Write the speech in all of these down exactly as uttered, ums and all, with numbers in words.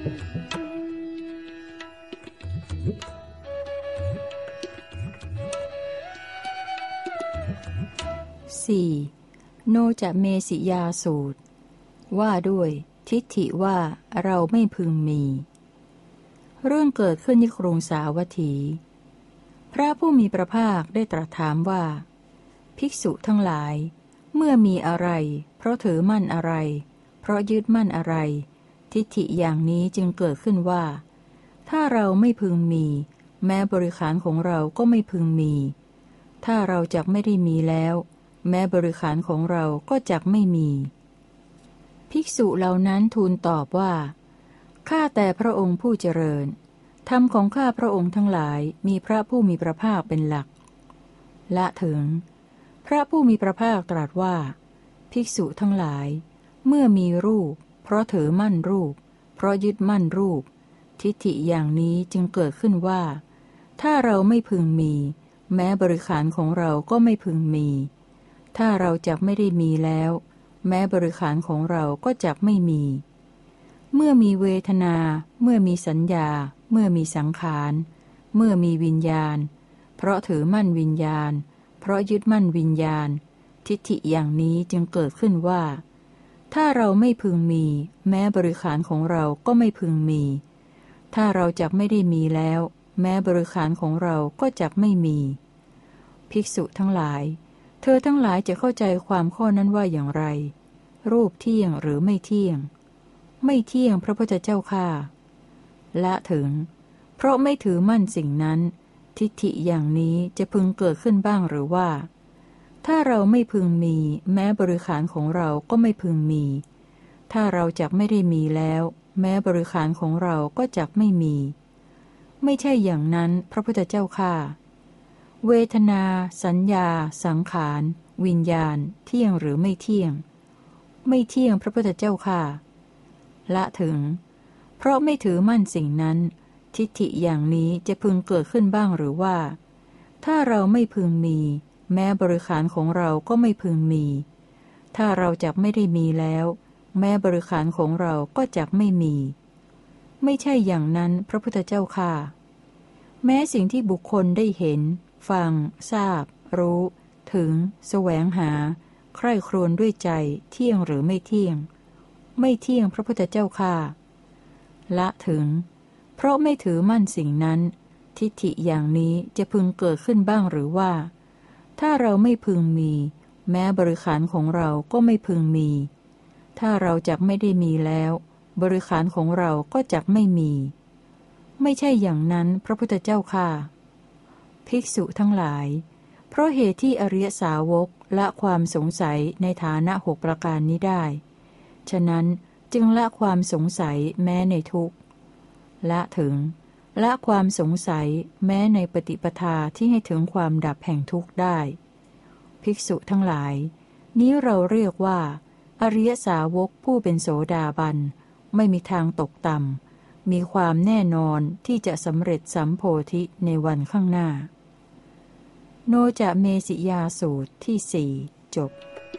สี่. โนจะเมสิยาสูตรว่าด้วยทิฏฐิว่าเราไม่พึงมีเรื่องเกิดขึ้นที่กรุงสาวัตถีพระผู้มีพระภาคได้ตรัสถามว่าภิกษุทั้งหลายเมื่อมีอะไรเพราะถือมั่นอะไรเพราะยึดมั่นอะไรทิฏฐิอย่างนี้จึงเกิดขึ้นว่าถ้าเราไม่พึงมีแม้บริขารของเราก็ไม่พึงมีถ้าเราจักไม่ได้มีแล้วแม้บริขารของเราก็จักไม่มีภิกษุเหล่านั้นทูลตอบว่าข้าแต่พระองค์ผู้เจริญธรรมของข้าพระองค์ทั้งหลายมีพระผู้มีพระภาคเป็นหลักละถึงพระผู้มีพระภาคตรัสว่าภิกษุทั้งหลายเมื่อมีรูปเพราะถือมั่นรูปเพราะยึดมั่นรูปทิฏฐิอย่างนี้จึงเกิดขึ้นว่าถ้าเราไม่พึงมีแม้บริขารของเราก็ไม่พึงมีถ้าเราจักไม่ได้มีแล้วแม้บริขารของเราก็จักไม่มีเมื่อมีเวทนาเมื่อมีสัญญาเมื่อมีสังขารเมื่อมีวิญญาณเพราะถือมั่นวิญญาณเพราะยึดมั่นวิญญาณทิฏฐิอย่างนี้จึงเกิดขึ้นว่าถ้าเราไม่พึงมีแม้บริขารของเราก็ไม่พึงมีถ้าเราจักไม่ได้มีแล้วแม้บริขารของเราก็จักไม่มีภิกษุทั้งหลายเธอทั้งหลายจะเข้าใจความข้อนั้นว่าอย่างไรรูปเที่ยงหรือไม่เที่ยงไม่เที่ยงพระพุทธเจ้าข้าละถึงเพราะไม่ถือมั่นสิ่งนั้นทิฏฐิอย่างนี้จะพึงเกิดขึ้นบ้างหรือว่าถ้าเราไม่พึงมีแม้บริขารของเราก็ไม่พึงมีถ้าเราจักไม่ได้มีแล้วแม้บริขารของเราก็จักไม่มีไม่ใช่อย่างนั้นพระพุทธเจ้าข้าเวทนาสัญญาสังขารวิญญาณเที่ยงหรือไม่เที่ยงไม่เที่ยงพระพุทธเจ้าข้าละถึงเพราะไม่ถือมั่นสิ่งนั้นทิฏฐิอย่างนี้จะพึงเกิดขึ้นบ้างหรือว่าถ้าเราไม่พึงมีแม้บริขารของเราก็ไม่พึงมีถ้าเราจักไม่ได้มีแล้วแม้บริขารของเราก็จักไม่มีไม่ใช่อย่างนั้นพระพุทธเจ้าข้าแม้สิ่งที่บุคคลได้เห็นฟังทราบรู้ถึงแสวงหาใคร่ครวญด้วยใจเที่ยงหรือไม่เที่ยงไม่เที่ยงพระพุทธเจ้าข้าละถึงเพราะไม่ถือมั่นสิ่งนั้นทิฏฐิอย่างนี้จะพึงเกิดขึ้นบ้างหรือว่าถ้าเราไม่พึงมีแม้บริขารของเราก็ไม่พึงมีถ้าเราจักไม่ได้มีแล้วบริขารของเราก็จักไม่มีไม่ใช่อย่างนั้นพระพุทธเจ้าข้าภิกษุทั้งหลายเพราะเหตุที่อริยสาวกละความสงสัยในฐานะหกประการนี้ได้ฉะนั้นจึงละความสงสัยแม้ในทุกข์ละถึงละความสงสัยแม้ในปฏิปทาที่ให้ถึงความดับแห่งทุกข์ได้ภิกษุทั้งหลายนี้เราเรียกว่าอริยสาวกผู้เป็นโสดาบันไม่มีทางตกต่ำมีความแน่นอนที่จะสำเร็จสัมโพธิในวันข้างหน้าโนจะเมสิยาสูตรที่สี่จบ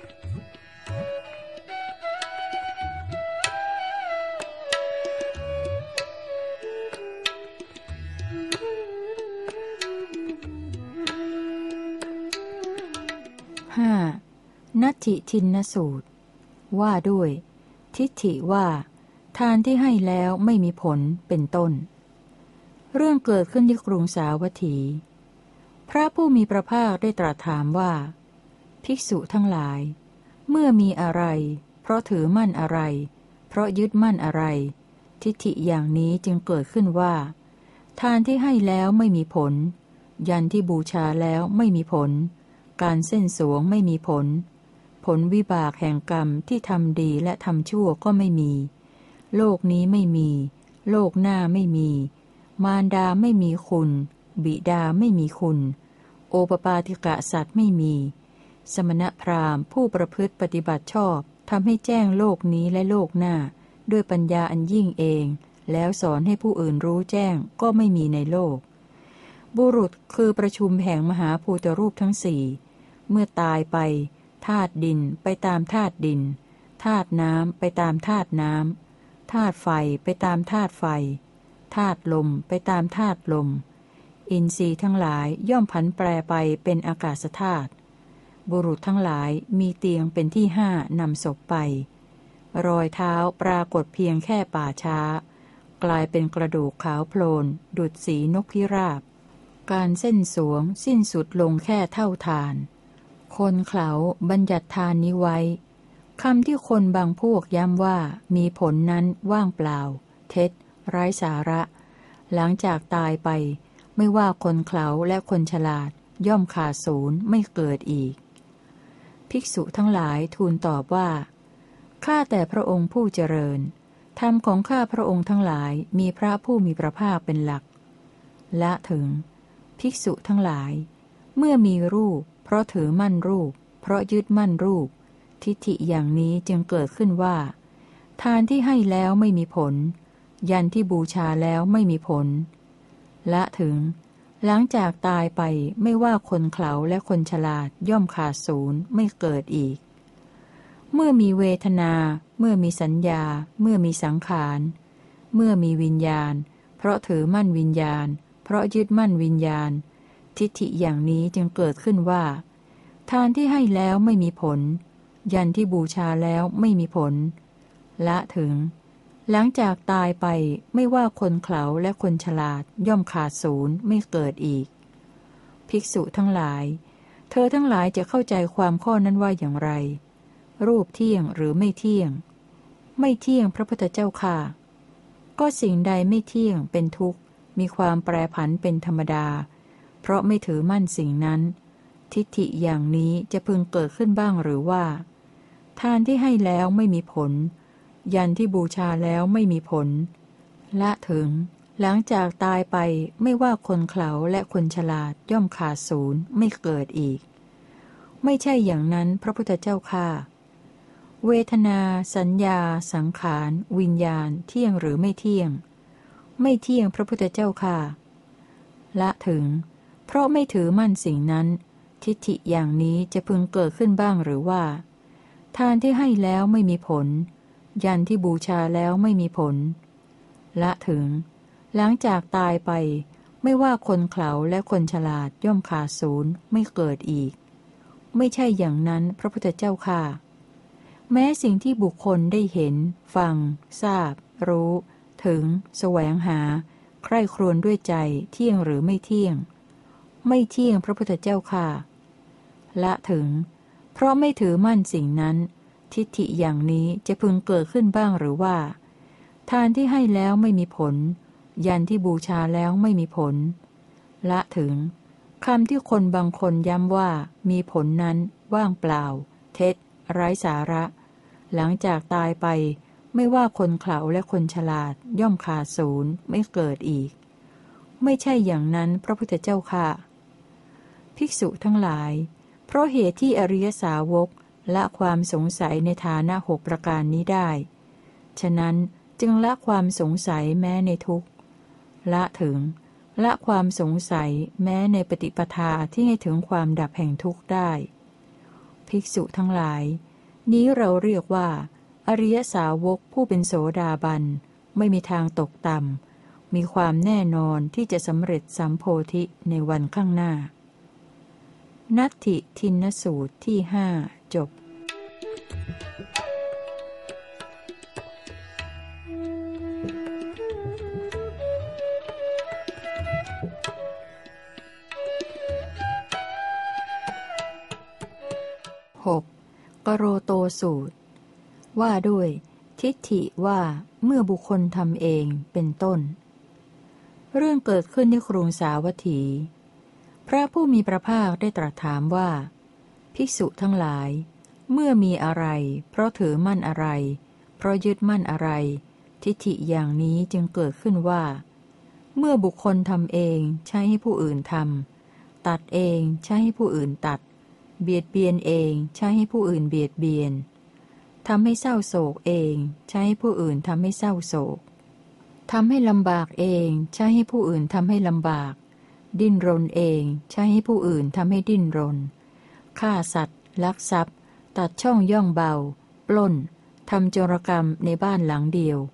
ห้านัตถิทินนสูตรว่าด้วยทิฏฐิว่าทานที่ให้แล้วไม่มีผลเป็นต้นเรื่องเกิดขึ้นที่กรุงสาวัตถีพระผู้มีพระภาคได้ตรัสถามว่าภิกษุทั้งหลายเมื่อมีอะไรเพราะถือมั่นอะไรเพราะยึดมั่นอะไรทิฏฐิอย่างนี้จึงเกิดขึ้นว่าทานที่ให้แล้วไม่มีผลยันที่บูชาแล้วไม่มีผลการเส้นสวงไม่มีผลผลวิบากแห่งกรรมที่ทำดีและทำชั่วก็ไม่มีโลกนี้ไม่มีโลกหน้าไม่มีมารดาไม่มีคุณบิดาไม่มีคุณโอปปาติกะสัตว์ไม่มีสมณพราหมณ์ผู้ประพฤติปฏิบัติชอบทำให้แจ้งโลกนี้และโลกหน้าด้วยปัญญาอันยิ่งเองแล้วสอนให้ผู้อื่นรู้แจ้งก็ไม่มีในโลกบุรุษคือประชุมแห่งมหาภูตรูปทั้งสี่เมื่อตายไปธาตุดินไปตามธาตุดินธาตุน้ำไปตามธาตุน้ำธาตุไฟไปตามธาตุไฟธาตุลมไปตามธาตุลมอินทรีย์ทั้งหลายย่อมผันแปรไปเป็นอากาศธาตุบุรุษทั้งหลายมีเตียงเป็นที่ห้านำศพไปรอยเท้าปรากฏเพียงแค่ป่าช้ากลายเป็นกระดูกขาวโพลนดุจสีนกพิราบการเส้นสวงสิ้นสุดลงแค่เท่าทานคนเขาบัญญัติทานนี้ไว้คำที่คนบางพวกย้ำว่ามีผลนั้นว่างเปล่าเท็จไร้สาระหลังจากตายไปไม่ว่าคนเขาและคนฉลาดย่อมขาดศูนย์ไม่เกิดอีกภิกษุทั้งหลายทูลตอบว่าข้าแต่พระองค์ผู้เจริญธรรมของข้าพระองค์ทั้งหลายมีพระผู้มีพระภาคเป็นหลักละถึงภิกษุทั้งหลายเมื่อมีรูปเพราะถือมั่นรูปเพราะยึดมั่นรูปทิฏฐิอย่างนี้จึงเกิดขึ้นว่าทานที่ให้แล้วไม่มีผลยันที่บูชาแล้วไม่มีผลละถึงหลังจากตายไปไม่ว่าคนเขลาและคนฉลาดย่อมขาดศูนย์ไม่เกิดอีกเมื่อมีเวทนาเมื่อมีสัญญาเมื่อมีสังขารเมื่อมีวิญญาณเพราะถือมั่นวิญญาณเพราะยึดมั่นวิญญาณทิฏฐิอย่างนี้จึงเกิดขึ้นว่าทานที่ให้แล้วไม่มีผลยันที่บูชาแล้วไม่มีผลละถึงหลังจากตายไปไม่ว่าคนเขลาและคนฉลาดย่อมขาดศูนย์ไม่เกิดอีกภิกษุทั้งหลายเธอทั้งหลายจะเข้าใจความข้อนั้นว่าอย่างไรรูปเที่ยงหรือไม่เที่ยงไม่เที่ยงพระพุทธเจ้าค่ะก็สิ่งใดไม่เที่ยงเป็นทุกข์มีความแปรผันเป็นธรรมดาเพราะไม่ถือมั่นสิ่งนั้นทิฏฐิอย่างนี้จะพึงเกิดขึ้นบ้างหรือว่าทานที่ให้แล้วไม่มีผลยันที่บูชาแล้วไม่มีผลละถึงหลังจากตายไปไม่ว่าคนเขลาและคนฉลาดย่อมขาดศูนย์ไม่เกิดอีกไม่ใช่อย่างนั้นพระพุทธเจ้าค่ะเวทนาสัญญาสังขารวิญญาณเที่ยงหรือไม่เที่ยงไม่เที่ยงพระพุทธเจ้าค่ะละถึงเพราะไม่ถือมั่นสิ่งนั้นทิฏฐิอย่างนี้จะพึงเกิดขึ้นบ้างหรือว่าทานที่ให้แล้วไม่มีผลยันที่บูชาแล้วไม่มีผลละถึงหลังจากตายไปไม่ว่าคนเขลาและคนฉลาดย่อมขาดศูนย์ไม่เกิดอีกไม่ใช่อย่างนั้นพระพุทธเจ้าค่ะแม้สิ่งที่บุคคลได้เห็นฟังทราบรู้ถึงแสวงหาใคร่ครวญด้วยใจเที่ยงหรือไม่เที่ยงไม่เที่ยงพระพุทธเจ้าค่ะละถึงเพราะไม่ถือมั่นสิ่งนั้นทิฏฐิอย่างนี้จะพึงเกิดขึ้นบ้างหรือว่าทานที่ให้แล้วไม่มีผลยันที่บูชาแล้วไม่มีผลละถึงคำที่คนบางคนย้ำว่ามีผลนั้นว่างเปล่าเท็จไร้สาระหลังจากตายไปไม่ว่าคนเขลาและคนฉลาดย่อมขาดศูนย์ไม่เกิดอีกไม่ใช่อย่างนั้นพระพุทธเจ้าค่ะภิกษุทั้งหลายเพราะเหตุที่อริยสาวกละความสงสัยในฐานะหกประการนี้ได้ฉะนั้นจึงละความสงสัยแม้ในทุกข์ละถึงละความสงสัยแม้ในปฏิปทาที่ให้ถึงความดับแห่งทุกข์ได้ภิกษุทั้งหลายนี้เราเรียกว่าอริยสาวกผู้เป็นโสดาบันไม่มีทางตกต่ำมีความแน่นอนที่จะสำเร็จสัมโพธิในวันข้างหน้านัตถิทินนสูตรที่ห้าจบหกกโรโตสูตรว่าด้วยทิฏฐิว่าเมื่อบุคคลทำเองเป็นต้นเรื่องเกิดขึ้นในกรุงสาวัตถีพระผู้มีพระภาคได้ตรัสถามว่าภิกษุทั้งหลายเมื่อมีอะไรเพราะถือมั่นอะไรเพราะยึดมั่นอะไรทิฏฐิอย่างนี้จึงเกิดขึ้นว่าเมื่อบุคคลทำเองใช้ให้ผู้อื่นทำตัดเองใช้ให้ผู้อื่นตัดเบียดเบียนเองใช้ให้ผู้อื่นเบียดเบียนทำให้เศร้าโศกเองใช้ให้ผู้อื่นทำให้เศร้าโศกทำให้ลำบากเองใช้ให้ผู้อื่นทำให้ลำบากดิ้นรนเองใช้ให้ผู้อื่นทำให้ดิ้นรนฆ่าสัตว์ลักทรัพย์ตัดช่องย่องเบาปล้นทำโจรกรรมในบ้านหลังเดียว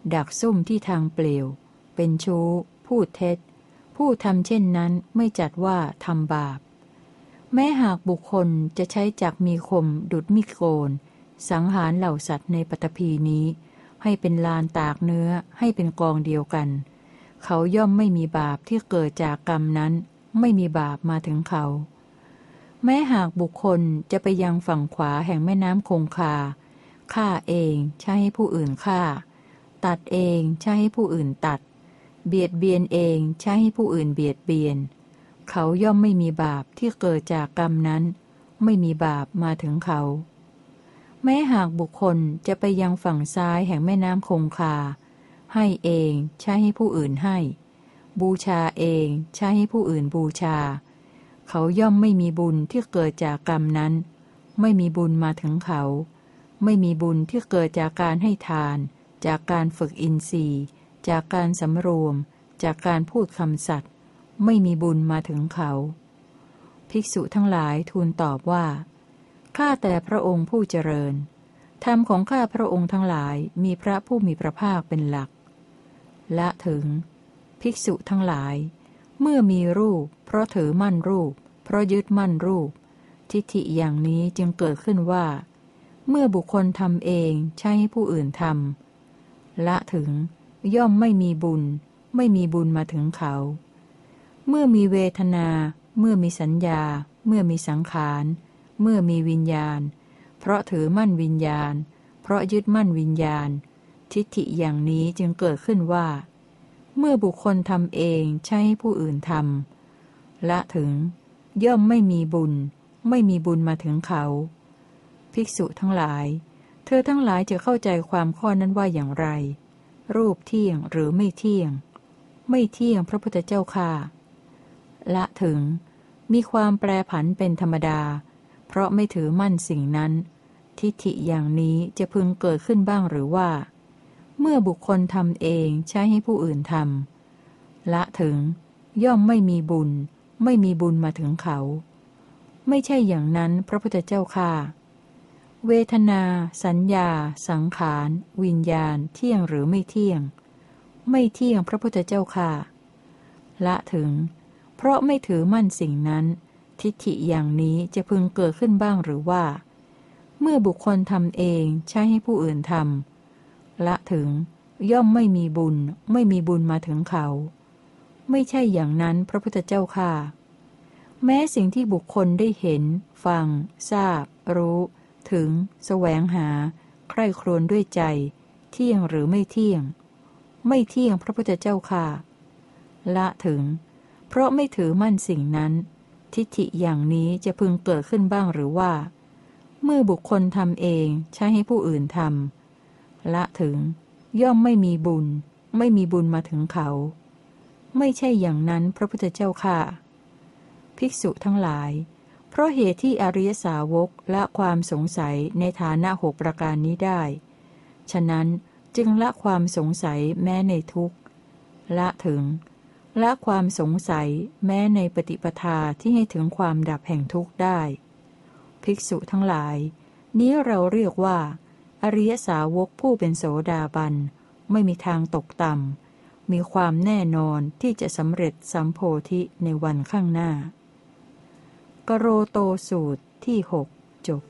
ดักซุ่มที่ทางเปลี่ยวเป็นชู้พูดเท็จผู้ทำเช่นนั้นไม่จัดว่าทำบาปแม้หากบุคคลจะใช้จักมีคมดุจมีดโกนสังหารเหล่าสัตว์ในปฐพีนี้ให้เป็นลานตากเนื้อให้เป็นกองเดียวกันเขาย่อมไม่มีบาปที่เกิดจากกรรมนั้นไม่มีบาปมาถึงเขาแม้หากบุคคลจะไปยังฝั่งขวาแห่งแม่น้ำคงคาฆ่าเองใช้ให้ผู้อื่นฆ่าตัดเองใช้ให้ผู้อื่นตัดเบียดเบียนเองใช้ให้ผู้อื่นเบียดเบียนเขาย่อมไม่มีบาปที่เกิดจากกรรมนั้นไม่มีบาปมาถึงเขาแม้หากบุคคลจะไปยังฝั่งซ้ายแห่งแม่น้ำคงคาให้เองใช้ให้ผู้อื่นให้บูชาเองใช้ให้ผู้อื่นบูชาเขาย่อมไม่มีบุญที่เกิดจากกรรมนั้นไม่มีบุญมาถึงเขาไม่มีบุญที่เกิดจากการให้ทานจากการฝึกอินทรีย์จากการสำรวมจากการพูดคำสัตย์ไม่มีบุญมาถึงเขาภิกษุทั้งหลายทูลตอบว่าข้าแต่พระองค์ผู้เจริญธรรมของข้าพระองค์ทั้งหลายมีพระผู้มีพระภาคเป็นหลักละถึงภิกษุทั้งหลายเมื่อมีรูปเพราะถือมั่นรูปเพราะยึดมั่นรูปทิฏฐิอย่างนี้จึงเกิดขึ้นว่าเมื่อบุคคลทำเองใช้ให้ผู้อื่นทำละถึงย่อมไม่มีบุญไม่มีบุญมาถึงเขาเมื่อมีเวทนาเมื่อมีสัญญาเมื่อมีสังขารเมื่อมีวิญญาณเพราะถือมั่นวิญญาณเพราะยึดมั่นวิญญาณทิฏฐิอย่างนี้จึงเกิดขึ้นว่าเมื่อบุคคลทำเองใช้ให้ผู้อื่นทำละถึงย่อมไม่มีบุญไม่มีบุญมาถึงเขาภิกษุทั้งหลายเธอทั้งหลายจะเข้าใจความข้อนั้นว่าอย่างไรรูปเที่ยงหรือไม่เที่ยงไม่เที่ยงพระพุทธเจ้าค่ะละถึงมีความแปรผันเป็นธรรมดาเพราะไม่ถือมั่นสิ่งนั้นทิฏฐิอย่างนี้จะพึงเกิดขึ้นบ้างหรือว่าเมื่อบุคคลทำเองใช้ให้ผู้อื่นทำละถึงย่อมไม่มีบุญไม่มีบุญมาถึงเขาไม่ใช่อย่างนั้นพระพุทธเจ้าค่ะเวทนาสัญญาสังขารวิญญาณเที่ยงหรือไม่เที่ยงไม่เที่ยงพระพุทธเจ้าค่ะละถึงเพราะไม่ถือมั่นสิ่งนั้นทิฏฐิอย่างนี้จะพึงเกิดขึ้นบ้างหรือว่าเมื่อบุคคลทำเองใช้ให้ผู้อื่นทำละถึงย่อมไม่มีบุญไม่มีบุญมาถึงเขาไม่ใช่อย่างนั้นพระพุทธเจ้าค่ะแม้สิ่งที่บุคคลได้เห็นฟังทราบรู้ถึงแสวงหาใคร่ครวญด้วยใจเที่ยงหรือไม่เที่ยงไม่เที่ยงพระพุทธเจ้าค่ะละถึงเพราะไม่ถือมั่นสิ่งนั้นทิฏฐิอย่างนี้จะพึงเกิดขึ้นบ้างหรือว่าเมื่อบุคคลทำเองใช้ให้ผู้อื่นทำละถึงย่อมไม่มีบุญไม่มีบุญมาถึงเขาไม่ใช่อย่างนั้นพระพุทธเจ้าค่ะภิกษุทั้งหลายเพราะเหตุที่อริยสาวกละความสงสัยในฐานะหกประการนี้ได้ฉะนั้นจึงละความสงสัยแม้ในทุกข์ละถึงละความสงสัยแม้ในปฏิปทาที่ให้ถึงความดับแห่งทุกข์ได้ภิกษุทั้งหลายนี้เราเรียกว่าอริยสาวกผู้เป็นโสดาบันไม่มีทางตกต่ำมีความแน่นอนที่จะสำเร็จสัมโพธิในวันข้างหน้ากโรโตสูตรที่หกจบ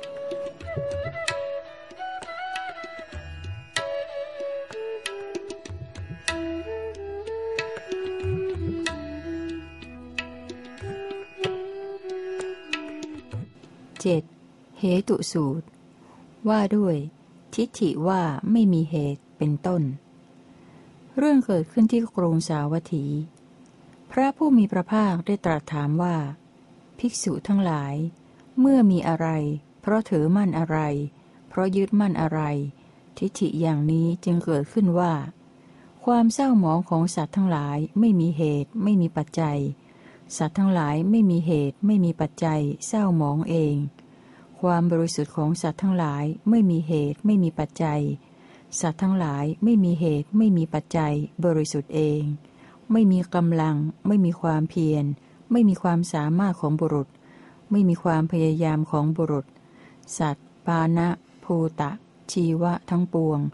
เจ็ดเหตุสูตรว่าด้วยทิฏฐิว่าไม่มีเหตุเป็นต้นเรื่องเกิดขึ้นที่กรุงสาวัตถีพระผู้มีพระภาคได้ตรัสถามว่าภิกษุทั้งหลายเมื่อมีอะไรเพราะถือมั่นอะไรเพราะยึดมั่นอะไรทิฏฐิอย่างนี้จึงเกิดขึ้นว่าความเศร้าหมองของสัตว์ทั้งหลายไม่มีเหตุไม่มีปัจจัยสัตว์ทั้งหลายไม่มีเหตุไม่มีปัจจัยเศร้าหมองเองความบริสุทธิ์ของสัตว์ทั้งหลายไม่มีเหตุไม่มีปัจจัยสัตว์ทั้งหลายไม่มีเหตุไม่มีปัจจัยบริสุทธิ์เองไม่มีกำลังไม่มีความเพียรไม่มีความสามารถของบุรุษไม่มีความพยายามของบุรุษสัตว์ปานะภูตะชีวะทั้งปวง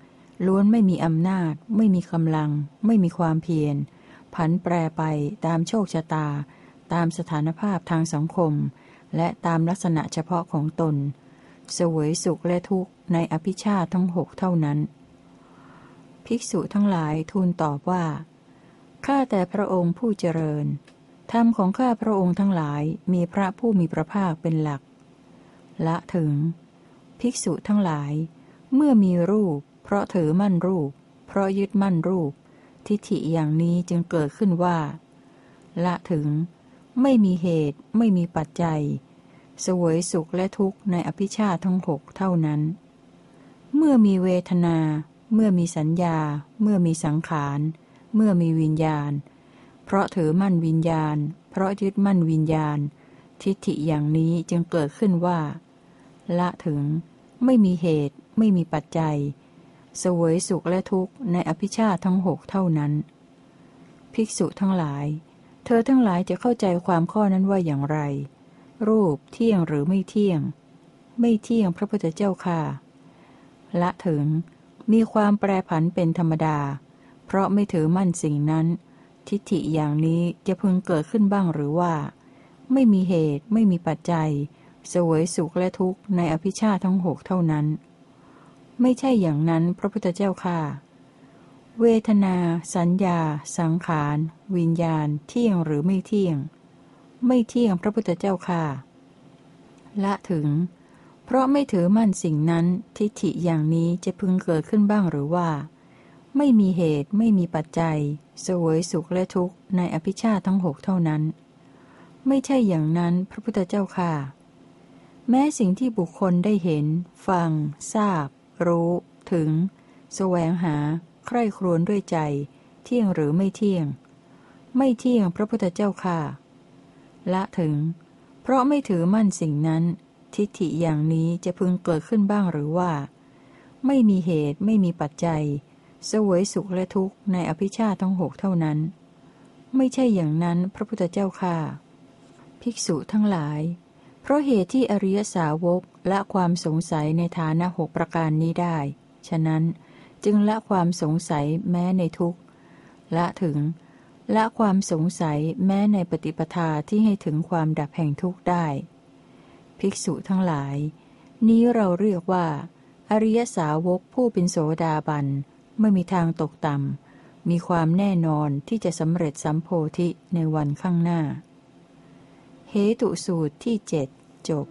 ล้วนไม่มีอำนาจไม่มีกำลังไม่มีความเพียรผันแปรไปตามโชคชะตาตามสถานภาพทางสังคมและตามลักษณะเฉพาะของตนเสวยสุขและทุกข์ในอภิชาติทั้งหกเท่านั้นภิกษุทั้งหลายทูลตอบว่าข้าแต่พระองค์ผู้เจริญธรรมของข้าพระองค์ทั้งหลายมีพระผู้มีพระภาคเป็นหลักละถึงภิกษุทั้งหลายเมื่อมีรูปเพราะถือมั่นรูปเพราะยึดมั่นรูปทิฏฐิอย่างนี้จึงเกิดขึ้นว่าละถึงไม่มีเหตุไม่มีปัจจัยเสวยสุขและทุกข์ในอภิชาติทั้งหกเท่านั้นเมื่อมีเวทนาเมื่อมีสัญญาเมื่อมีสังขารเมื่อมีวิญญาณเพราะถือมั่นวิญญาณเพราะยึดมั่นวิญญาณทิฏฐิอย่างนี้จึงเกิดขึ้นว่าละถึงไม่มีเหตุไม่มีปัจจัยเสวยสุขและทุกข์ในอภิชาติทั้งหกเท่านั้นภิกษุทั้งหลายเธอทั้งหลายจะเข้าใจความข้อนั้นว่าอย่างไรรูปเที่ยงหรือไม่เที่ยงไม่เที่ยงพระพุทธเจ้าค่ะละถึงมีความแปรผันเป็นธรรมดาเพราะไม่ถือมั่นสิ่งนั้นทิฏฐิอย่างนี้จะพึงเกิดขึ้นบ้างหรือว่าไม่มีเหตุไม่มีปัจจัยเสวยสุขและทุกข์ในอภิชาติทั้งหกเท่านั้นไม่ใช่อย่างนั้นพระพุทธเจ้าค่ะเวทนาสัญญาสังขารวิญญาณเที่ยงหรือไม่เที่ยงไม่เที่ยงพระพุทธเจ้าค่ะละถึงเพราะไม่ถือมั่นสิ่งนั้นทิฏฐิอย่างนี้จะพึงเกิดขึ้นบ้างหรือว่าไม่มีเหตุไม่มีปัจจัยเสวยสุขและทุกข์ในอภิชาติทั้งหกเท่านั้นไม่ใช่อย่างนั้นพระพุทธเจ้าค่ะแม้สิ่งที่บุคคลได้เห็นฟังทราบรู้ถึงแสวงหาใคร่ครวญด้วยใจเที่ยงหรือไม่เที่ยงไม่เที่ยงพระพุทธเจ้าค่ะละถึงเพราะไม่ถือมั่นสิ่งนั้นทิฏฐิอย่างนี้จะพึงเกิดขึ้นบ้างหรือว่าไม่มีเหตุไม่มีปัจจัยเสวยสุขและทุกข์ในอภิชาติทั้งหกเท่านั้นไม่ใช่อย่างนั้นพระพุทธเจ้าค่ะภิกษุทั้งหลายเพราะเหตุที่อริยสาวกละความสงสัยในฐานะหกประการนี้ได้ฉะนั้นจึงละความสงสัยแม้ในทุกข์ละถึงละความสงสัยแม้ในปฏิปทาที่ให้ถึงความดับแห่งทุกข์ได้ภิกษุทั้งหลายนี้เราเรียกว่าอริยสาวกผู้เป็นโสดาบันไม่มีทางตกต่ำมีความแน่นอนที่จะสำเร็จสัมโพธิในวันข้างหน้าเหตุสูตรที่เจ็ดจบ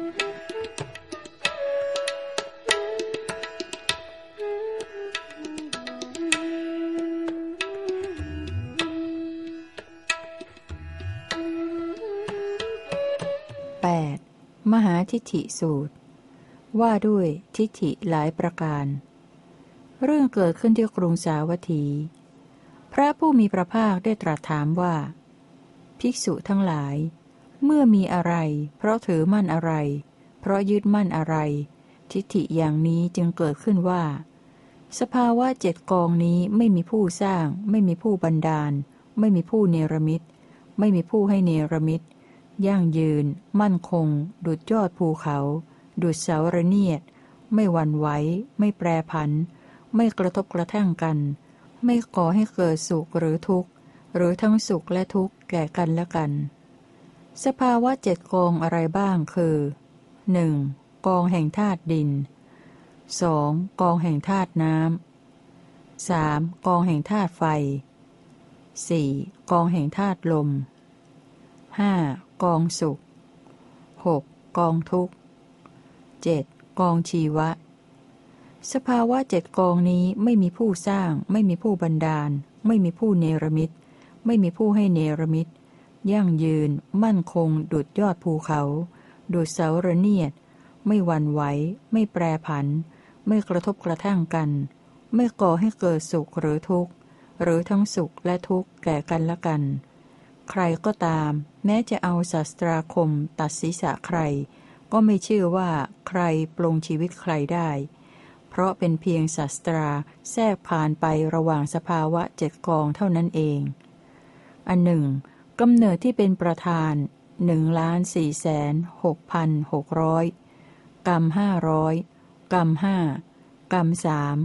แปดมหาทิฏฐิสูตรว่าด้วยทิฏฐิหลายประการเรื่องเกิดขึ้นที่กรุงสาวัตถีพระผู้มีพระภาคได้ตรัสถามว่าภิกษุทั้งหลายเมื่อมีอะไรเพราะถือมั่นอะไรเพราะยึดมั่นอะไรทิฏฐิอย่างนี้จึงเกิดขึ้นว่าสภาวะเจ็ดกองนี้ไม่มีผู้สร้างไม่มีผู้บันดาลไม่มีผู้เนรมิตไม่มีผู้ให้เนรมิตยั่งยืนมั่นคงดุจยอดภูเขาดุจเสาระเนียดไม่หวั่นไหวไม่แปรผันไม่กระทบกระทั่งกันไม่ก่อให้เกิดสุขหรือทุกข์หรือทั้งสุขและทุกข์แก่กันและกันสภาวะเจ็ดกองอะไรบ้างคือ หนึ่ง. กองแห่งธาตุดิน สอง. กองแห่งธาตุน้ำ สาม. กองแห่งธาตุไฟ สี่. กองแห่งธาตุลม ห้า. กองสุข หก. กองทุกข์ เจ็ด. กองชีวะสภาวะเจ็ดกองนี้ไม่มีผู้สร้างไม่มีผู้บันดาลไม่มีผู้เนรมิตไม่มีผู้ให้เนรมิตยั่งยืนมั่นคงดุจยอดภูเขาดุจเสาระเนียดไม่หวั่นไหวไม่แปรผันไม่กระทบกระทั่งกันไม่ก่อให้เกิดสุขหรือทุกข์หรือทั้งสุขและทุกข์แก่กันและกันใครก็ตามแม้จะเอาศาสตราคมตัดศีรษะใครก็ไม่เชื่อว่าใครปลงชีวิตใครได้เพราะเป็นเพียงศาสตราแทรกผ่านไประหว่างสภาวะเจ็ดกองเท่านั้นเองอันหนึ่งกำเนิดที่เป็นประธานหนึ่งล้านสี่แสนหกพันหกร้อยกรรมห้าร้อยกรรมห้ากรรมสาม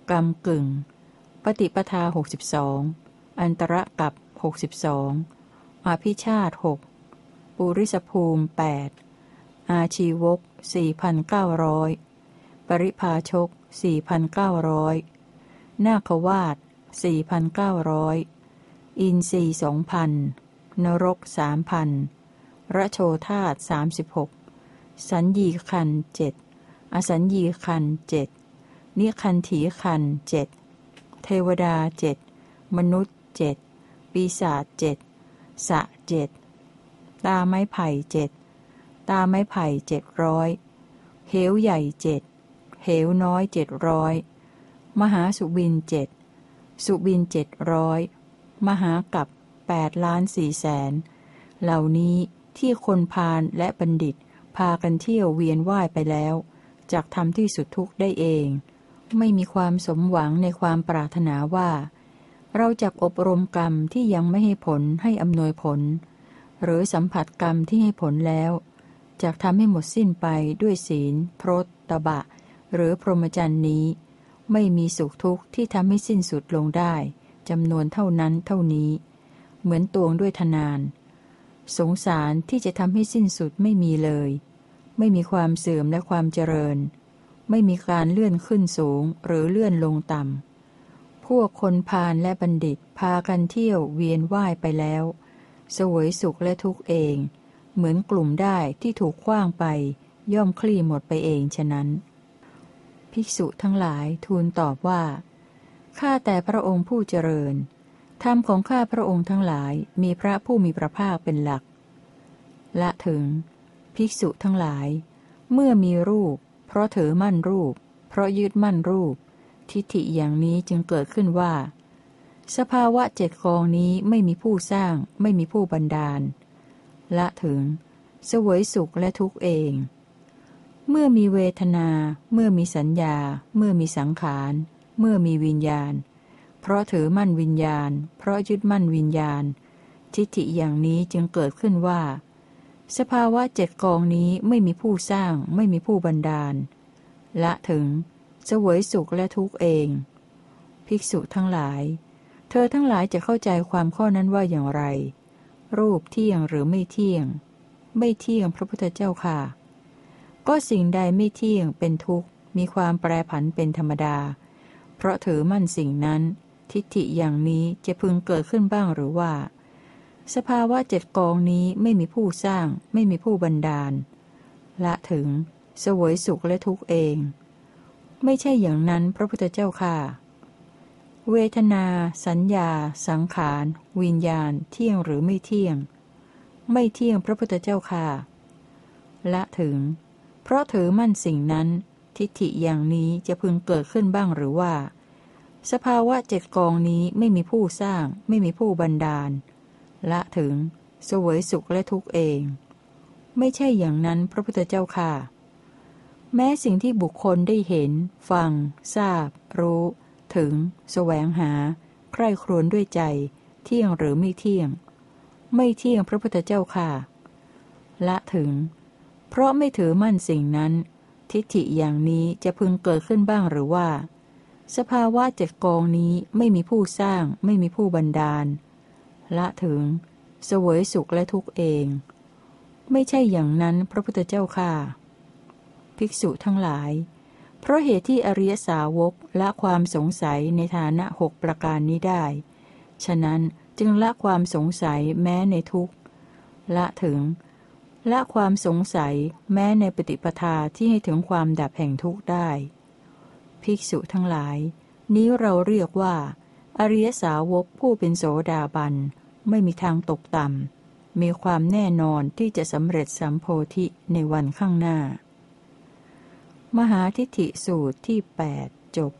กรรมกึ่งปฏิปทาหกสิบสองอันตรกับหกสิบสองอภิชาติหกปุริสภูมิแปดอาชีวกสี่พันเก้าร้อยปริภาชกสี่พันเก้าร้อยนาควาทสี่พันเก้าร้อยอินทรีสองพันนรกสามพันระโชธาตสามสิบหกสัญญีคันเจ็ดอสัญญีคันเจ็ดนิคันถีคันเจ็ดเทวดาเจ็ดมนุษย์เจ็ดปีศาจเจ็ดสะเจ็ดตาไม้ไผ่เจ็ดตาไม้ไผ่เจ็ดร้อยเหวใหญ่เจ็ดเหวน้อยเจ็ดร้อยมหาสุบินเจ็ดสุบินเจ็ดร้อยมหากัปแปดล้านสี่แสนเหล่านี้ที่คนพาลและบัณฑิตพากันเที่ยวเวียนว่ายไปแล้วจักทำที่สุดทุกข์ได้เองไม่มีความสมหวังในความปรารถนาว่าเราจักอบรมกรรมที่ยังไม่ให้ผลให้อำนวยผลหรือสัมผัสกรรมที่ให้ผลแล้วจักทำให้หมดสิ้นไปด้วยศีลพรตตบะหรือพรหมจรรย์นี้ไม่มีสุขทุกข์ที่ทำให้สิ้นสุดลงได้จำนวนเท่านั้นเท่านี้เหมือนตวงด้วยธนานสงสารที่จะทำให้สิ้นสุดไม่มีเลยไม่มีความเสื่อมและความเจริญไม่มีการเลื่อนขึ้นสูงหรือเลื่อนลงต่ำพวกคนพาลและบัณฑิตพากันเที่ยวเวียนว่ายไปแล้วเสวยสุขและทุกข์เองเหมือนกลุ่มได้ที่ถูกขว้างไปย่อมคลี่หมดไปเองฉะนั้นภิกษุทั้งหลายทูลตอบว่าข้าแต่พระองค์ผู้เจริญธรรมของข้าพระองค์ทั้งหลายมีพระผู้มีพระภาคเป็นหลักละถึงภิกษุทั้งหลายเมื่อมีรูปเพราะถือมั่นรูปเพราะยึดมั่นรูปทิฏฐิอย่างนี้จึงเกิดขึ้นว่าสภาวะเจ็ดกองนี้ไม่มีผู้สร้างไม่มีผู้บันดาลละถึงเสวยสุขและทุกข์เองเมื่อมีเวทนาเมื่อมีสัญญาเมื่อมีสังขารเมื่อมีวิญญาณเพราะถือมั่นวิญญาณเพราะยึดมั่นวิญญาณทิฏฐิอย่างนี้จึงเกิดขึ้นว่าสภาวะเจ็ดกองนี้ไม่มีผู้สร้างไม่มีผู้บันดาลละถึงเสวยสุขและทุกข์เองภิกษุทั้งหลายเธอทั้งหลายจะเข้าใจความข้อนั้นว่าอย่างไรรูปเที่ยงหรือไม่เที่ยงไม่เที่ยงพระพุทธเจ้าค่ะก็สิ่งใดไม่เที่ยงเป็นทุกข์มีความแปรผันเป็นธรรมดาเพราะถือมั่นสิ่งนั้นทิฏฐิอย่างนี้จะพึงเกิดขึ้นบ้างหรือว่าสภาวะเจ็ดกองนี้ไม่มีผู้สร้างไม่มีผู้บันดาลละถึงเสวยสุขและทุกข์เองไม่ใช่อย่างนั้นพระพุทธเจ้าค่ะเวทนาสัญญาสังขารวิญญาณเที่ยงหรือไม่เที่ยงไม่เที่ยงพระพุทธเจ้าค่ะละถึงเพราะถือมั่นสิ่งนั้นทิฏฐิอย่างนี้จะพึงเกิดขึ้นบ้างหรือว่าสภาวะเจ็ดกองนี้ไม่มีผู้สร้างไม่มีผู้บันดาลละถึงเสวยสุขและทุกข์เองไม่ใช่อย่างนั้นพระพุทธเจ้าค่ะแม้สิ่งที่บุคคลได้เห็นฟังทราบรู้ถึงแสวงหาใคร่ครวญด้วยใจเที่ยงหรือไม่เที่ยงไม่เที่ยงพระพุทธเจ้าค่ะละถึงเพราะไม่ถือมั่นสิ่งนั้นทิฏฐิอย่างนี้จะพึงเกิดขึ้นบ้างหรือว่าสภาวะเจ็ดกองนี้ไม่มีผู้สร้างไม่มีผู้บันดาลละถึงเสวยสุขและทุกข์เองไม่ใช่อย่างนั้นพระพุทธเจ้าค่ะภิกษุทั้งหลายเพราะเหตุที่อริยสาวกละความสงสัยในฐานะหกประการนี้ได้ฉะนั้นจึงละความสงสัยแม้ในทุกข์ละถึงละความสงสัยแม้ในปฏิปทาที่ให้ถึงความดับแห่งทุกข์ได้ภิกษุทั้งหลายนี้เราเรียกว่าอริยสาวกผู้เป็นโสดาบันไม่มีทางตกต่ำมีความแน่นอนที่จะสำเร็จสัมโพธิในวันข้างหน้ามหาทิฏฐิสูตรที่แปดจบ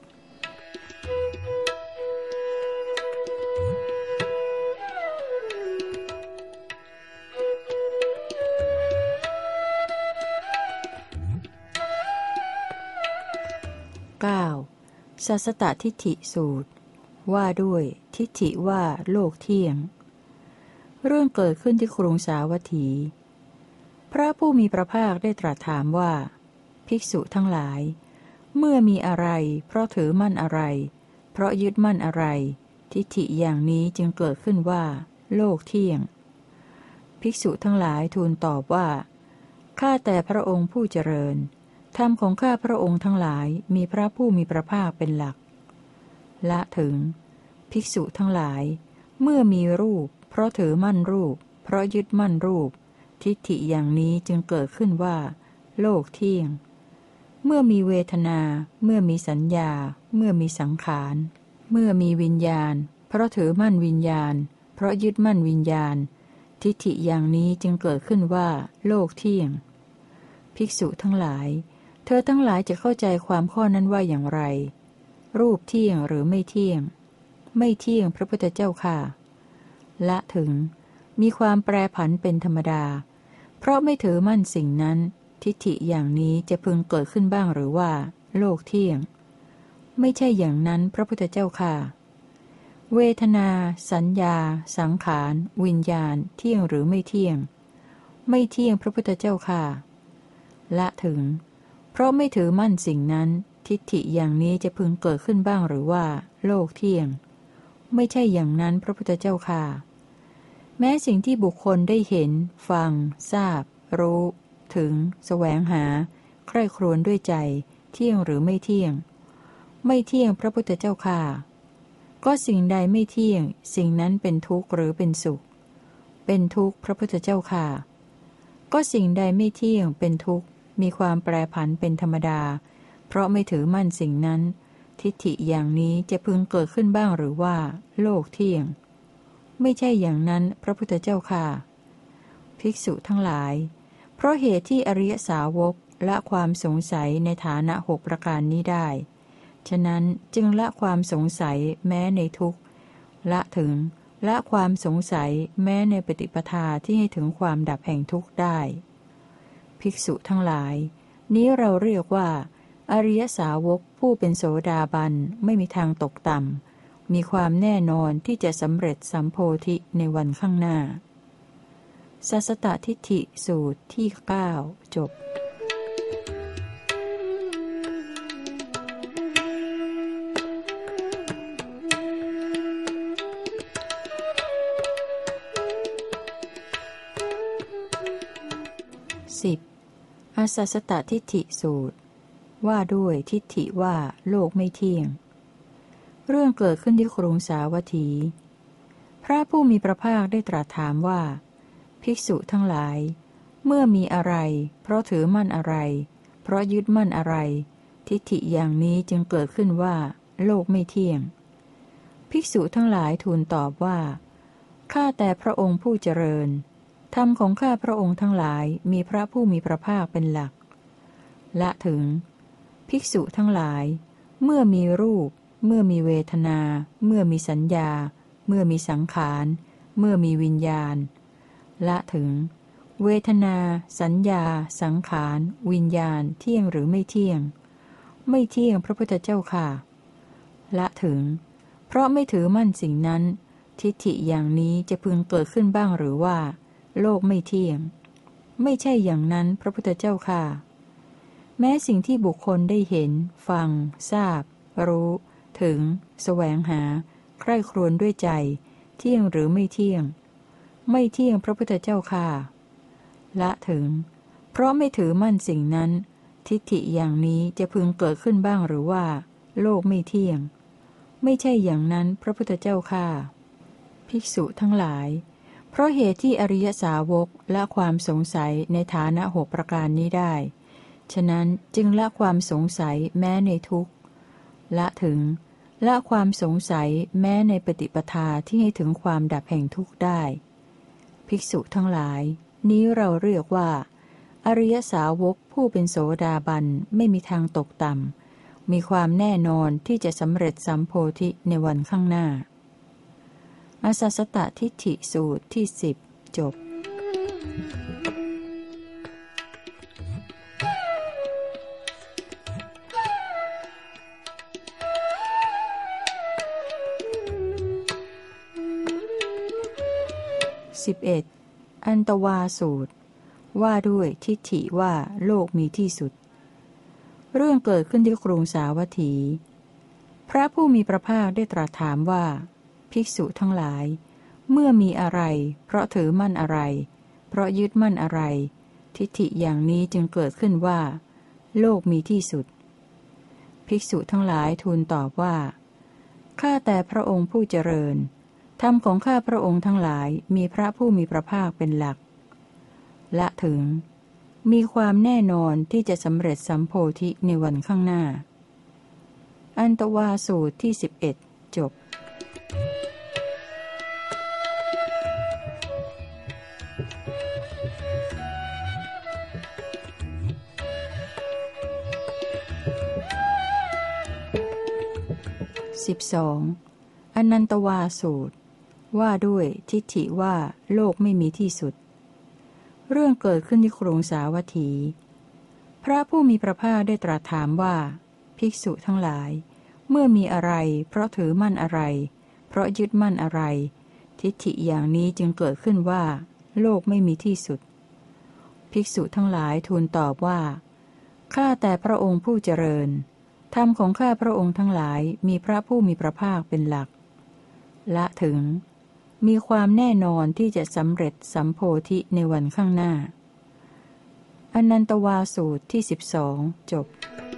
เก้าสัสสตทิฏฐิสูตรว่าด้วยทิฏฐิว่าโลกเที่ยงเรื่องเกิดขึ้นที่กรุงสาวัตถีพระผู้มีพระภาคได้ตรัสถามว่าภิกษุทั้งหลายเมื่อมีอะไรเพราะถือมั่นอะไรเพราะยึดมั่นอะไรทิฏฐิอย่างนี้จึงเกิดขึ้นว่าโลกเที่ยงภิกษุทั้งหลายทูลตอบว่าข้าแต่พระองค์ผู้เจริญธรรมของข้าพระองค์ทั้งหลายมีพระผู้มีพระภาคเป็นหลักละถึงภิกษุทั้งหลายเมื่อมีรูปเพราะถือมั่นรูปเพราะยึดมั่นรูปทิฏฐิอย่างนี้จึงเกิดขึ้นว่าโลกเที่ยงเมื่อมีเวทนาเมื่อมีสัญญาเมื่อมีสังขารเมื่อมีวิญญาณเพราะถือมั่นวิญญาณเพราะยึดมั่นวิญญาณทิฏฐิอย่างนี้จึงเกิดขึ้นว่าโลกเที่ยงภิกษุทั้งหลายเธอทั้งหลายจะเข้าใจความข้อนั้นว่าอย่างไรรูปเที่ยงหรือไม่เที่ยงไม่เที่ยงพระพุทธเจ้าค่ะละถึงมีความแปรผันเป็นธรรมดาเพราะไม่ถือมั่นสิ่งนั้นทิฏฐิอย่างนี้จะพึงเกิดขึ้นบ้างหรือว่าโลกเที่ยงไม่ใช่อย่างนั้นพระพุทธเจ้าค่ะเวทนาสัญญาสังขารวิญญาณเที่ยงหรือไม่เที่ยงไม่เที่ยงพระพุทธเจ้าค่ะละถึงเพราะไม่ถือมั่นสิ่งนั้นทิฏฐิอย่างนี้จะพึงเกิดขึ้นบ้างหรือว่าโลกเที่ยงไม่ใช่อย่างนั้นพระพุทธเจ้าค่ะแม้สิ่งที่บุคคลได้เห็นฟังทราบรู้ถึงแสวงหาใคร่ครวญด้วยใจเที่ยงหรือไม่เที่ยงไม่เที่ยงพระพุทธเจ้าค่ะก็สิ่งใดไม่เที่ยงสิ่งนั้นเป็นทุกข์หรือเป็นสุขเป็นทุกข์พระพุทธเจ้าค่ะก็สิ่งใดไม่เที่ยงเป็นทุกข์มีความแปรผันเป็นธรรมดาเพราะไม่ถือมั่นสิ่งนั้นทิฏฐิอย่างนี้จะพึงเกิดขึ้นบ้างหรือว่าโลกเที่ยงไม่ใช่อย่างนั้นพระพุทธเจ้าค่ะภิกษุทั้งหลายเพราะเหตุที่อริยสาวกละความสงสัยในฐานะหกประการนี้ได้ฉะนั้นจึงละความสงสัยแม้ในทุกข์ละถึงละความสงสัยแม้ในปฏิปทาที่ให้ถึงความดับแห่งทุกข์ได้ภิกษุทั้งหลายนี้เราเรียกว่าอริยสาวกผู้เป็นโสดาบันไม่มีทางตกต่ำมีความแน่นอนที่จะสำเร็จสัมโพธิในวันข้างหน้าสัสสตทิฏฐิสูตรที่เก้าจบสิบอสัสสตทิฏฐิสูตรว่าด้วยทิฏฐิว่าโลกไม่เที่ยงเรื่องเกิดขึ้นที่กรุงสาวัตถีพระผู้มีพระภาคได้ตรัสถามว่าภิกษุทั้งหลายเมื่อมีอะไรเพราะถือมั่นอะไรเพราะยึดมั่นอะไรทิฏฐิอย่างนี้จึงเกิดขึ้นว่าโลกไม่เที่ยงภิกษุทั้งหลายทูลตอบว่าข้าแต่พระองค์ผู้เจริญธรรมของข้าพระองค์ทั้งหลายมีพระผู้มีพระภาคเป็นหลักละถึงภิกษุทั้งหลายเมื่อมีรูปเมื่อมีเวทนาเมื่อมีสัญญาเมื่อมีสังขารเมื่อมีวิญญาณละถึงเวทนาสัญญาสังขารวิญญาณเที่ยงหรือไม่เที่ยงไม่เที่ยงพระพุทธเจ้าค่ะละถึงเพราะไม่ถือมั่นสิ่งนั้นทิฏฐิอย่างนี้จะพึงเกิดขึ้นบ้างหรือว่าโลกไม่เที่ยงไม่ใช่อย่างนั้นพระพุทธเจ้าค่ะแม้สิ่งที่บุคคลได้เห็นฟังทราบรู้ถึงแสวงหาใคร่ครวญด้วยใจเที่ยงหรือไม่เที่ยงไม่เที่ยงพระพุทธเจ้าค่ะละถึงเพราะไม่ถือมั่นสิ่งนั้นทิฏฐิอย่างนี้จะพึงเกิดขึ้นบ้างหรือว่าโลกไม่เที่ยงไม่ใช่อย่างนั้นพระพุทธเจ้าค่ะภิกษุทั้งหลายเพราะเหตุที่อริยสาวกละความสงสัยในฐานะหกประการนี้ได้ฉะนั้นจึงละความสงสัยแม้ในทุกข์ละถึงละความสงสัยแม้ในปฏิปทาที่ให้ถึงความดับแห่งทุกข์ได้ภิกษุทั้งหลายนี้เราเรียกว่าอริยสาวกผู้เป็นโสดาบันไม่มีทางตกต่ำมีความแน่นอนที่จะสำเร็จสัมโพธิในวันข้างหน้าอสัสสตทิฏฐิสูตรที่สิบจบสิบเอ็ดอันตวาสูตรว่าด้วยทิฏฐิว่าโลกมีที่สุดเรื่องเกิดขึ้นที่กรุงสาวัตถี พระผู้มีพระภาคได้ตรัสถามว่าภิกษุทั้งหลายเมื่อมีอะไรเพราะถือมั่นอะไรเพราะยึดมั่นอะไรทิฏฐิอย่างนี้จึงเกิดขึ้นว่าโลกมีที่สุดภิกษุทั้งหลายทูลตอบว่าข้าแต่พระองค์ผู้เจริญธรรมของข้าพระองค์ทั้งหลายมีพระผู้มีพระภาคเป็นหลักละถึงมีความแน่นอนที่จะสำเร็จสัมโพธิในวันข้างหน้าอันตวาสูตรที่สิบเอ็ดจบสิบสองอนันตวาสูตรว่าด้วยทิฏฐิว่าโลกไม่มีที่สุดเรื่องเกิดขึ้นที่กรุงสาวัตถี พระผู้มีพระภาคได้ตรัสถามว่าภิกษุทั้งหลายเมื่อมีอะไรเพราะถือมั่นอะไรเพราะยึดมั่นอะไรทิฏฐิอย่างนี้จึงเกิดขึ้นว่าโลกไม่มีที่สุดภิกษุทั้งหลายทูลตอบว่าข้าแต่พระองค์ผู้เจริญธรรมของข้าพระองค์ทั้งหลายมีพระผู้มีพระภาคเป็นหลักละถึงมีความแน่นอนที่จะสำเร็จสัมโพธิในวันข้างหน้าอนันตวาสูตรที่สิบสองจบ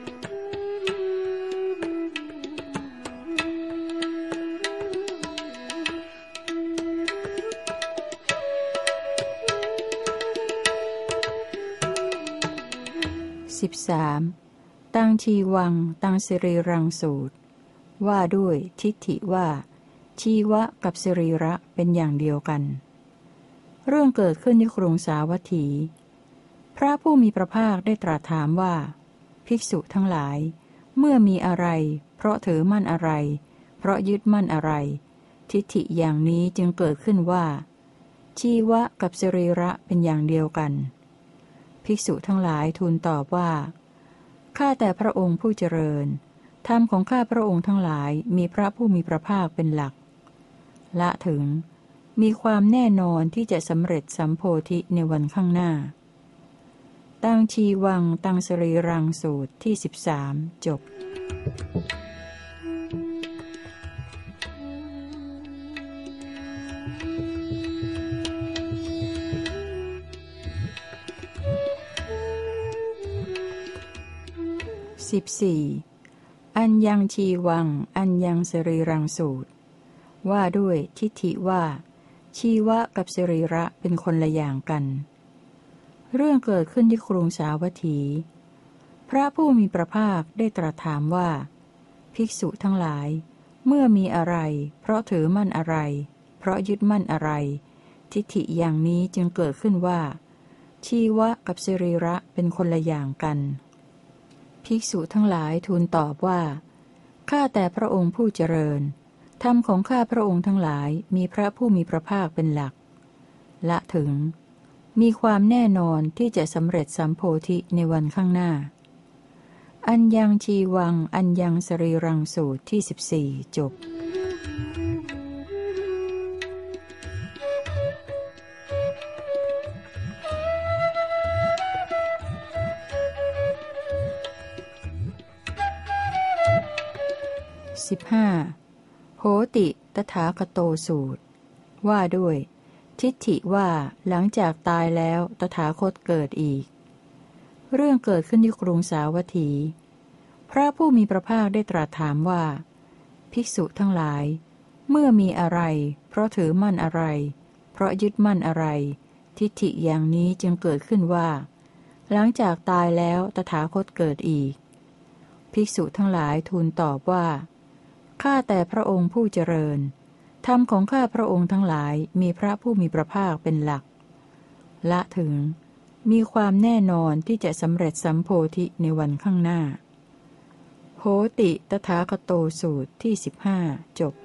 สิบสามตังชีวังตังสิริรังสูตรว่าด้วยทิฏฐิว่าชีวะกับสิริระเป็นอย่างเดียวกันเรื่องเกิดขึ้นที่กรุงสาวัตถีพระผู้มีพระภาคได้ตรัสถามว่าภิกษุทั้งหลายเมื่อมีอะไรเพราะถือมั่นอะไรเพราะยึดมั่นอะไรทิฏฐิอย่างนี้จึงเกิดขึ้นว่าชีวะกับสิริระเป็นอย่างเดียวกันภิกษุทั้งหลายทูลตอบว่าข้าแต่พระองค์ผู้เจริญธรรมของข้าพระองค์ทั้งหลายมีพระผู้มีพระภาคเป็นหลักละถึงมีความแน่นอนที่จะสำเร็จสัมโพธิในวันข้างหน้าตังชีวังตังสรีรังสูตรที่สิบสามจบสิบสี่อัญญังชีวังอัญญังสรีรังสูตรว่าด้วยทิฏฐิว่าชีวะกับสรีระเป็นคนละอย่างกันเรื่องเกิดขึ้นที่กรุงสาวัตถีพระผู้มีพระภาคได้ตรัสถามว่าภิกษุทั้งหลายเมื่อมีอะไรเพราะถือมั่นอะไรเพราะยึดมั่นอะไรทิฏฐิอย่างนี้จึงเกิดขึ้นว่าชีวะกับสรีระเป็นคนละอย่างกันภิกษุทั้งหลายทูลตอบว่าข้าแต่พระองค์ผู้เจริญธรรมของข้าพระองค์ทั้งหลายมีพระผู้มีพระภาคเป็นหลักละถึงมีความแน่นอนที่จะสำเร็จสัมโพธิในวันข้างหน้าอัญญังชีวังอัญญังสรีรังสูตรที่สิบสี่จบสิบห้าโหติตถาคโตสูตรว่าด้วยทิฏฐิว่าหลังจากตายแล้วตถาคตเกิดอีกเรื่องเกิดขึ้นที่กรุงสาวัตถีพระผู้มีพระภาคได้ตรัสถามว่าภิกษุทั้งหลายเมื่อมีอะไรเพราะถือมั่นอะไรเพราะยึดมั่นอะไรทิฏฐิอย่างนี้จึงเกิดขึ้นว่าหลังจากตายแล้วตถาคตเกิดอีกภิกษุทั้งหลายทูลตอบว่าข้าแต่พระองค์ผู้เจริญธรรมของข้าพระองค์ทั้งหลายมีพระผู้มีพระภาคเป็นหลักละถึงมีความแน่นอนที่จะสำเร็จสัมโพธิในวันข้างหน้าโหติตถาคโตสูตรที่สิบห้าจบ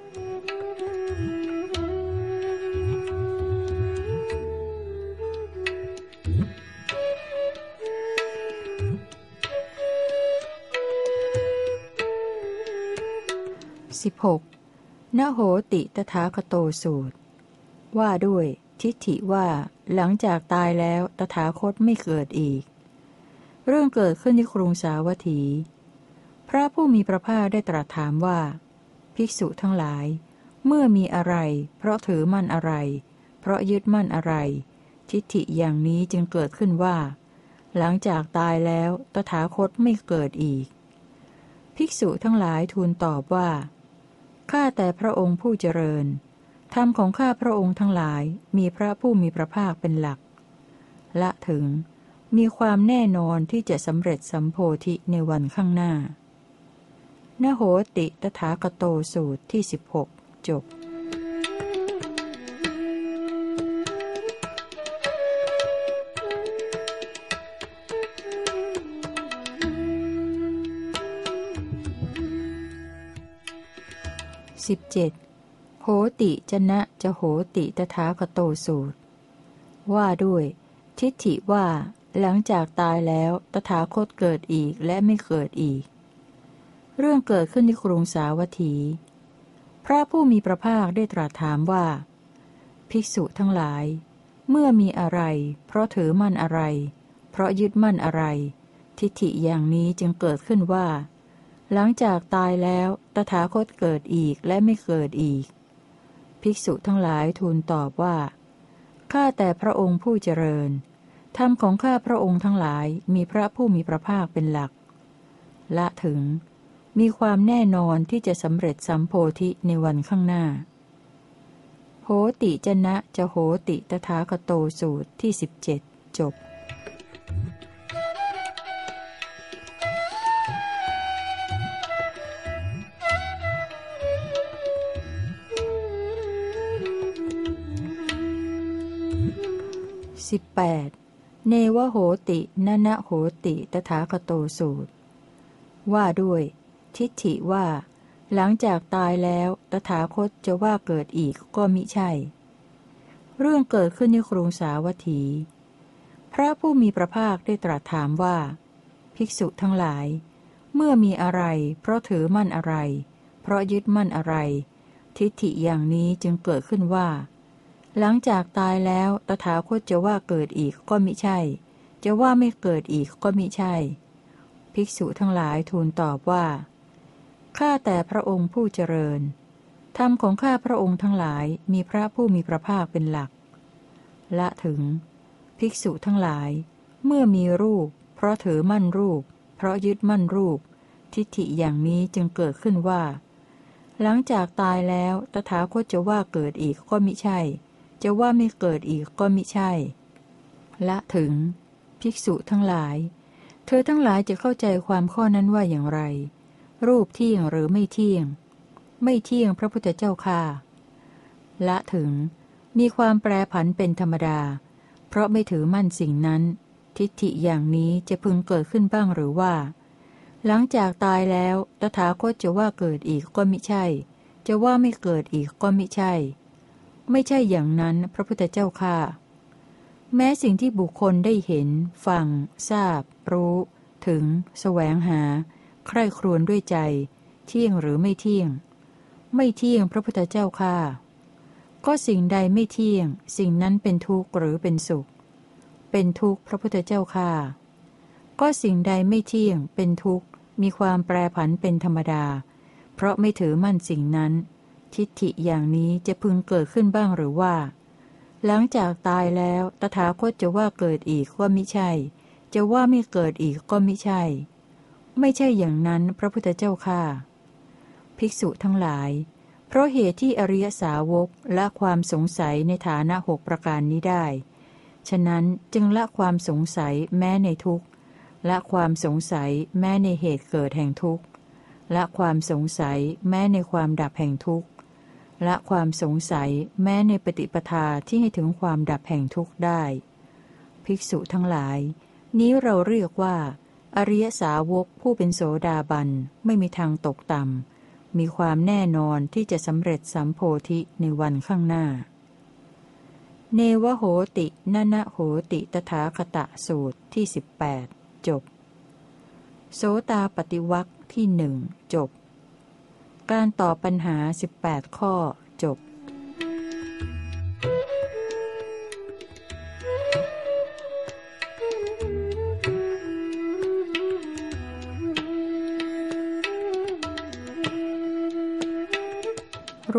สิบหกนโหติตถาคโตสูตรว่าด้วยทิฏฐิว่าหลังจากตายแล้วตถาคตไม่เกิดอีกเรื่องเกิดขึ้นที่กรุงสาวัตถีพระผู้มีพระภาคได้ตรัสถามว่าภิกษุทั้งหลายเมื่อมีอะไรเพราะถือมั่นอะไรเพราะยึดมั่นอะไรทิฏฐิอย่างนี้จึงเกิดขึ้นว่าหลังจากตายแล้วตถาคตไม่เกิดอีกภิกษุทั้งหลายทูลตอบว่าข้าแต่พระองค์ผู้เจริญธรรมของข้าพระองค์ทั้งหลายมีพระผู้มีพระภาคเป็นหลักละถึงมีความแน่นอนที่จะสำเร็จสัมโพธิในวันข้างหน้านโหติตถาคโตสูตรที่สิบหกจบสิบเจ็ดโหติจนะจะโหติตถาคโตสูตรว่าด้วยทิฏฐิว่าหลังจากตายแล้วตถาคตเกิดอีกและไม่เกิดอีกเรื่องเกิดขึ้นที่กรุงสาวัตถีพระผู้มีพระภาคได้ตรัสถามว่าภิกษุทั้งหลายเมื่อมีอะไรเพราะถือมั่นอะไรเพราะยึดมั่นอะไรทิฏฐิอย่างนี้จึงเกิดขึ้นว่าหลังจากตายแล้วตถาคตเกิดอีกและไม่เกิดอีกภิกษุทั้งหลายทูลตอบว่าข้าแต่พระองค์ผู้เจริญธรรมของข้าพระองค์ทั้งหลายมีพระผู้มีพระภาคเป็นหลักละถึงมีความแน่นอนที่จะสำเร็จสัมโพธิในวันข้างหน้าโหติจนะจะโหติตถาคโตสูตรที่สิบเจ็ดจบสิบแปดเนวโหตินนะโหติตถาคโตสูตรว่าด้วยทิฏฐิว่าหลังจากตายแล้วตถาคตจะว่าเกิดอีกก็มิใช่เรื่องเกิดขึ้นในกรุงสาวัตถีพระผู้มีพระภาคได้ตรัสถามว่าภิกษุทั้งหลายเมื่อมีอะไรเพราะถือมั่นอะไรเพราะยึดมั่นอะไรทิฏฐิอย่างนี้จึงเกิดขึ้นว่าหลังจากตายแล้วตถาคตจะว่าเกิดอีกก็มิใช่จะว่าไม่เกิดอีกก็มิใช่ภิกษุทั้งหลายทูลตอบว่าข้าแต่พระองค์ผู้เจริญธรรมของข้าพระองค์ทั้งหลายมีพระผู้มีพระภาคเป็นหลักละถึงภิกษุทั้งหลายเมื่อมีรูปเพราะถือมั่นรูปเพราะยึดมั่นรูปทิฏฐิอย่างนี้จึงเกิดขึ้นว่าหลังจากตายแล้วตถาคตจะว่าเกิดอีกก็มิใช่จะว่าไม่เกิดอีกก็มิใช่ละถึงภิกษุทั้งหลายเธอทั้งหลายจะเข้าใจความข้อนั้นว่าอย่างไรรูปเที่ยงหรือไม่เที่ยงไม่เที่ยงพระพุทธเจ้าค่ะละถึงมีความแปรผันเป็นธรรมดาเพราะไม่ถือมั่นสิ่งนั้นทิฏฐิอย่างนี้จะพึงเกิดขึ้นบ้างหรือว่าหลังจากตายแล้วตถาคตจะว่าเกิดอีกก็มิใช่จะว่าไม่เกิดอีกก็มิใช่ไม่ใช่อย่างนั้นพระพุทธเจ้าค่ะแม้สิ่งที่บุคคลได้เห็นฟังทราบรู้ถึงแสวงหาใคร่ครวญด้วยใจเที่ยงหรือไม่เที่ยงไม่เที่ยงพระพุทธเจ้าค่ะก็สิ่งใดไม่เที่ยงสิ่งนั้นเป็นทุกข์หรือเป็นสุขเป็นทุกข์พระพุทธเจ้าค่ะก็สิ่งใดไม่เที่ยงเป็นทุกข์มีความแปรผันเป็นธรรมดาเพราะไม่ถือมั่นสิ่งนั้นทิฏฐิอย่างนี้จะพึงเกิดขึ้นบ้างหรือว่าหลังจากตายแล้วตถาคตจะว่าเกิดอีกก็มิใช่จะว่าไม่เกิดอีกก็มิใช่ไม่ใช่อย่างนั้นพระพุทธเจ้าค่ะภิกษุทั้งหลายเพราะเหตุที่อริยสาวกละความสงสัยในฐานะหกประการนี้ได้ฉะนั้นจึงละความสงสัยแม้ในทุกข์ละความสงสัยแม้ในเหตุเกิดแห่งทุกข์ละความสงสัยแม้ในความดับแห่งทุกข์ละความสงสัยแม้ในปฏิปทาที่ให้ถึงความดับแห่งทุกข์ได้ภิกษุทั้งหลายนี้เราเรียกว่าอริยสาวกผู้เป็นโสดาบันไม่มีทางตกต่ำมีความแน่นอนที่จะสำเร็จสัมโพธิในวันข้างหน้าเนวโหตินนะโหติตถาคตสูตรที่สิบแปดจบโสตาปฏิวรรคที่หนึ่งจบการตอบปัญหาสิบแปดข้อจบ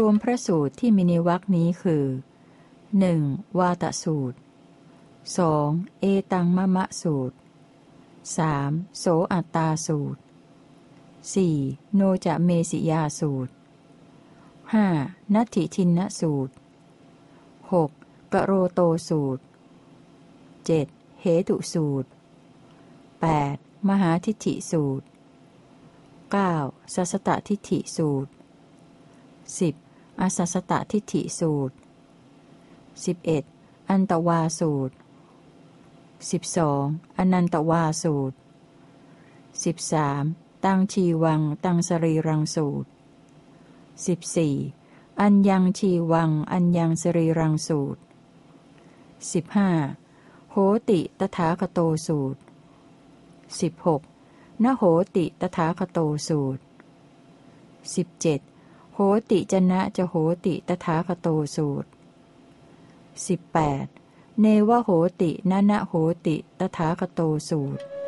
วมพระสูตรที่มีในวรรคนี้คือ หนึ่ง. วาตสูตร สอง. เอตังมะมะสูตร สาม. โสอัตตาสูตร สี่. โนจะเมสิยาสูตร ห้า. นัตถิทินนสูตร หก. กโรโตสูตร เจ็ด. เหตุสูตร แปด. มหาทิฏฐิสูตร เก้า. สัสสตทิฏฐิสูตร สิบ. อสัสสตทิฏฐิสูตร สิบเอ็ด. อันตวาสูตร สิบสอง. อนันตวาสูตร สิบสาม. ตังชีวังตังสรีรังสูตร สิบสี่. อัญญังชีวังอัญญังสรีรังสูตร สิบห้า. โหติตถาคโตสูตร สิบหก. นโหติตถาคโตสูตร สิบเจ็ด. โหติจนะจะโหติตถาคโตสูตร สิบแปด. เนวโหตินะนะโหติตถาคโตสูตร